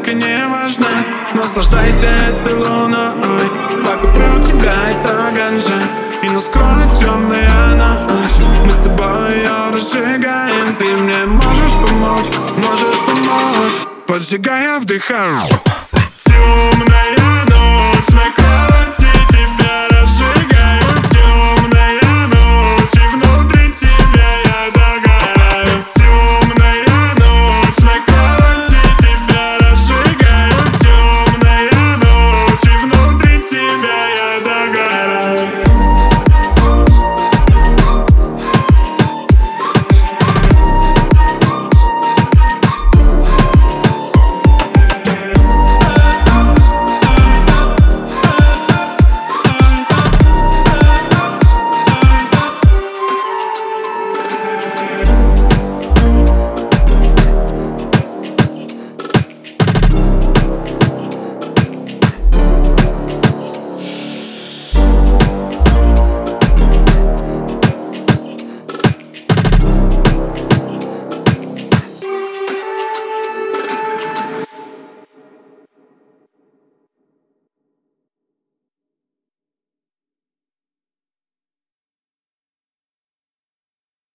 оценка не важна. Наслаждайся этой луной, вокруг тебя это ганжа. И наскоро темная ночь, мы с тобой ее разжигаем. Ты мне можешь помочь, поджигая, вдыхаю. Темная ночь накрывает.